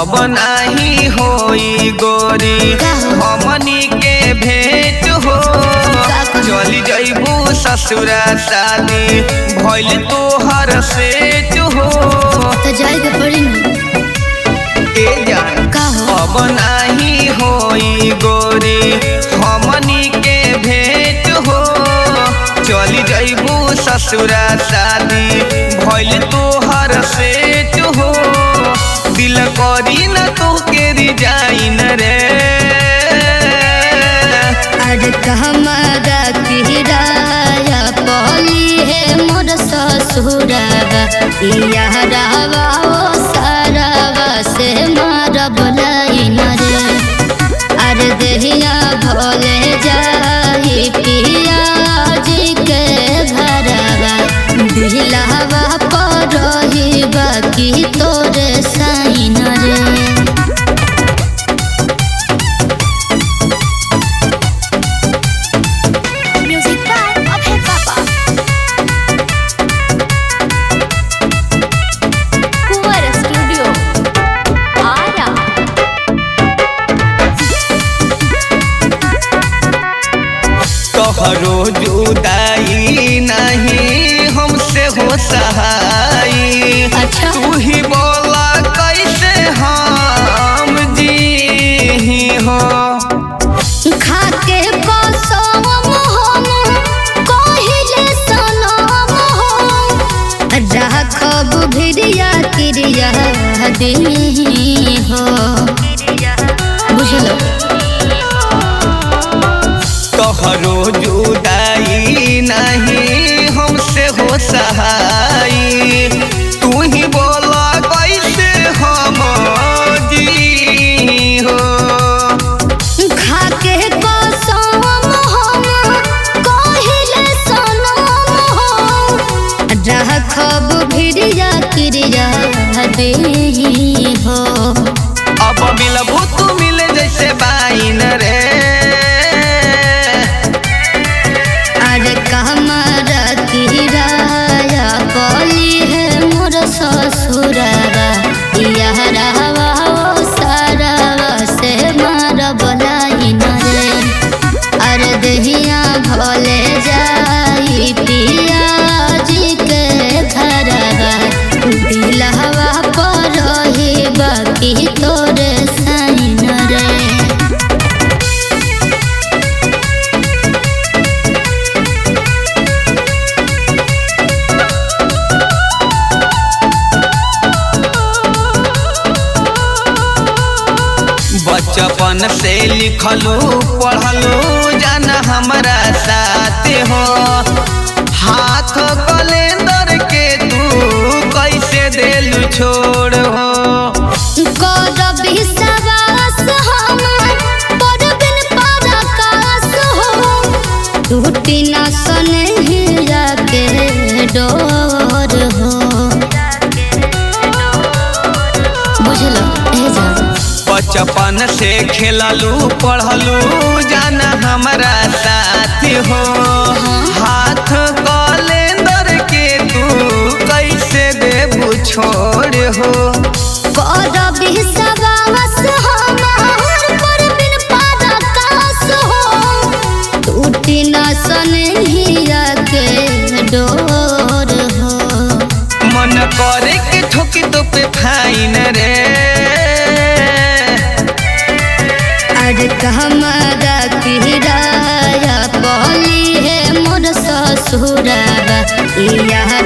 अब नाही होई गोरी हमनी के भेंट हो। चली जइबू ससुरा शादी भइल तोहर सेट हो। तो जाएगा पड़ी ए जान अब नाही होई गोरी हमनी के भेंट हो। चली जइबू ससुरा शादी भइल तोहर सेट हो। दिल करी न तोके रिजाइन रे। अरे कहमारा किराया पली है मोर ससुरावा यारावा ओ सारावा से मारा बोलाइन रे। अरे देहिया भोले जाई पिया जी के घरवा दिलावा पर रही बाकी तोरे साइन रे। तोहरो जुदाई नहीं हमसे हो सहाई। अच्छा तू ही बोला कैसे हम जी हो। खाके कसम हम कहिले सनम हो राखब भिरिया क्रिया दी हो। बुझलो तोहरो जुदाई नहीं हमसे हो सहाई। तू ही बोला कैसे हम जी हो। खाके कसम हम कहिले सनम हो राखब भिरिया क्रिया दी हो। अब मिलबू तू मिले जैसे बाइन रे। अरे कहमारा किराया पली है मोर ससुरावा यारावा ओ सारावा से मारा बोलाइन रे। अरे देहिया भोले जाई पिया जी के घरवा दिलावा पर रही बाकी तोरे साइन रे। बचपन से लिखलू पढ़लू जाना हमारा साथ हो। हाथ कलेंदर के तू कैसे देलू छोड़ हो। कर विश्वास हमर पर बिन पराकाश हो टूटी न सनहिया के डोर हो। बुझलो ए जा बचपन से खेललू पढ़लू जाना हमारा साथ हो। हाथ कलेंदर के तू कैसे देबू छोड़ हो। कर विश्वास हमर पर बिन पराकाश हो टूटी न सनहिया के डोर हो। मन करे के ठोकी तो पे फाइन रे। अरे कहमारा किराया पली है मोर ससुरावा